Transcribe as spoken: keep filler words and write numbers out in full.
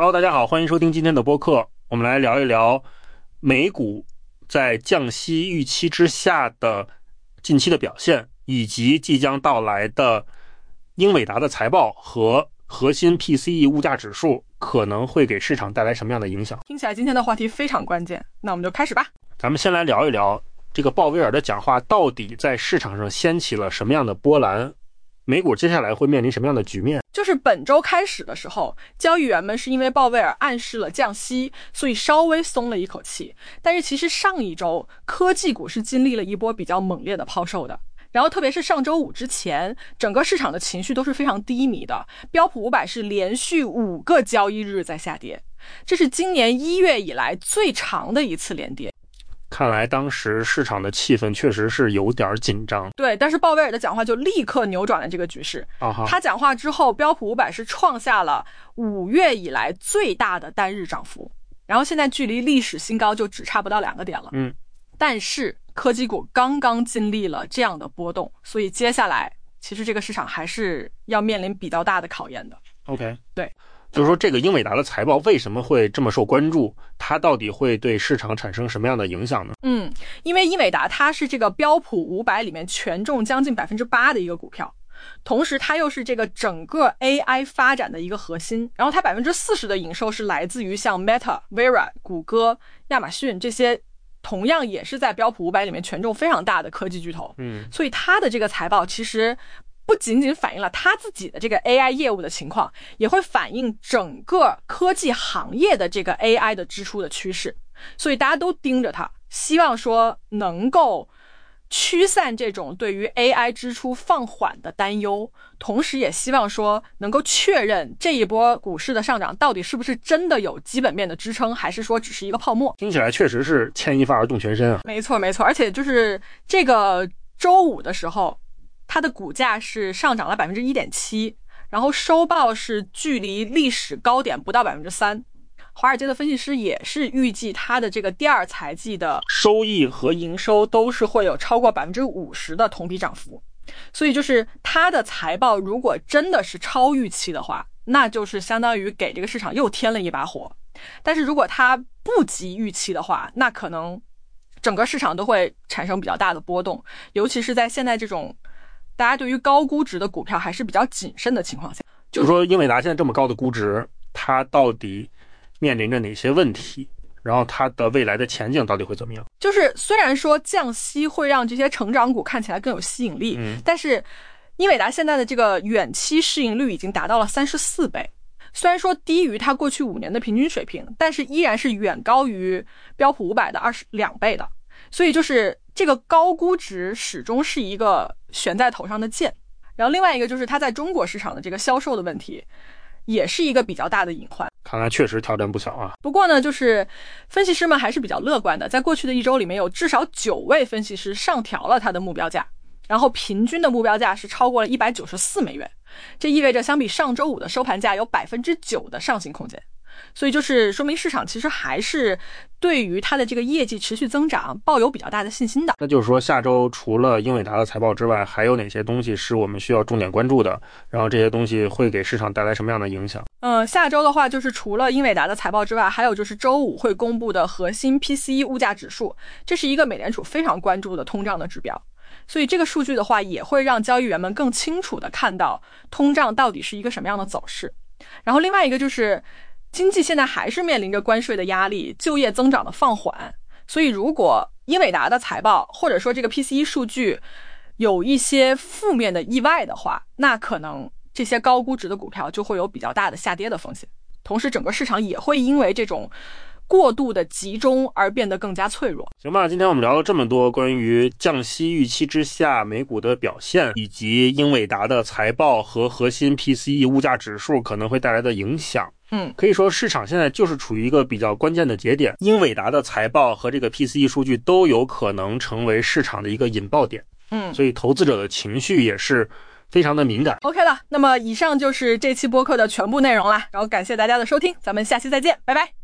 Hello， 大家好，欢迎收听今天的播客。我们来聊一聊美股在降息预期之下的近期的表现，以及即将到来的英伟达的财报和核心 P C E 物价指数可能会给市场带来什么样的影响。 听起来今天的话题非常关键，那我们就开始吧。 咱们先来聊一聊这个鲍威尔的讲话到底在市场上掀起了什么样的波澜，美股接下来会面临什么样的局面。 就是本周开始的时候，交易员们是因为鲍威尔暗示了降息，所以稍微松了一口气。但是其实上一周科技股是经历了一波比较猛烈的抛售的，然后特别是上周五之前，整个市场的情绪都是非常低迷的，标普五百是连续五个交易日在下跌，这是今年一月以来最长的一次连跌。 看来当时市场的气氛确实是有点紧张。 对，但是鲍威尔的讲话就立刻扭转了这个局势。 Uh-huh. 他讲话之后，标普五百是创下了五月以来最大的单日涨幅，然后现在距离历史新高就只差不到两个点了。 嗯， 但是科技股刚刚经历了这样的波动，所以接下来其实这个市场还是要面临比较大的考验的。 OK， 对， 就是说这个英伟达的财报为什么会这么受关注，它到底会对市场产生什么样的影响呢？ 嗯，因为英伟达它是这个标普五百里面权重将近 百分之八 的一个股票，同时它又是这个整个 A I 发展的一个核心，然后它 百分之四十 的营收是来自于像 Meta、Vera、谷歌、亚马逊这些同样也是在标普五百里面权重非常大的科技巨头。 嗯， 所以它的这个财报其实不仅仅反映了他自己的这个 A I 业务的情况，也会反映整个科技行业的这个 A I 的支出的趋势，所以大家都盯着它，希望说能够驱散这种对于 A I 支出放缓的担忧，同时也希望说能够确认这一波股市的上涨到底是不是真的有基本面的支撑，还是说只是一个泡沫。 听起来确实是牵一发而动全身啊。 没错没错，而且就是这个周五的时候，它的股价是上涨了 百分之一点七， 然后收报是距离历史高点不到 百分之三。 华尔街的分析师也是预计它的这个第二财季的收益和营收都是会有超过 百分之五十 的同比涨幅，所以就是它的财报如果真的是超预期的话，那就是相当于给这个市场又添了一把火。但是如果它不及预期的话，那可能整个市场都会产生比较大的波动，尤其是在现在这种大家对于高估值的股票还是比较谨慎的情况下。 就是说英伟达现在这么高的估值，它到底面临着哪些问题，然后它的未来的前景到底会怎么样？ 就是虽然说降息会让这些成长股看起来更有吸引力， 嗯， 但是英伟达现在的这个远期市盈率已经达到了三十四倍，虽然说低于它过去五年的平均水平，但是依然是远高于标普五百的二十二倍的。所以就是这个高估值始终是一个悬在头上的剑。然后另外一个就是它在中国市场的这个销售的问题，也是一个比较大的隐患。 看来确实挑战不小啊。 不过呢，就是分析师们还是比较乐观的，在过去的一周里面有至少九位分析师上调了它的目标价，然后平均的目标价是超过了一百九十四美元，这意味着相比上周五的收盘价有 百分之九 的上行空间。所以就是说明市场其实还是对于它的这个业绩持续增长抱有比较大的信心的。 那就是说下周除了英伟达的财报之外，还有哪些东西是我们需要重点关注的，然后这些东西会给市场带来什么样的影响？ 嗯，下周的话就是除了英伟达的财报之外，还有就是周五会公布的核心 P C E 物价指数，这是一个美联储非常关注的通胀的指标，所以这个数据的话也会让交易员们更清楚的看到通胀到底是一个什么样的走势。然后另外一个就是经济现在还是面临着关税的压力，就业增长的放缓，所以如果英伟达的财报或者说这个 P C E 数据有一些负面的意外的话，那可能这些高估值的股票就会有比较大的下跌的风险，同时整个市场也会因为这种过度的集中而变得更加脆弱。 行吧，今天我们聊了这么多关于降息预期之下美股的表现，以及英伟达的财报和核心 P C E 物价指数可能会带来的影响。 嗯， 可以说市场现在就是处于一个比较关键的节点，英伟达的财报和这个 P C E 数据都有可能成为市场的一个引爆点。 嗯， 所以投资者的情绪也是非常的敏感。 OK 了，那么以上就是这期播客的全部内容啦，然后感谢大家的收听，咱们下期再见，拜拜。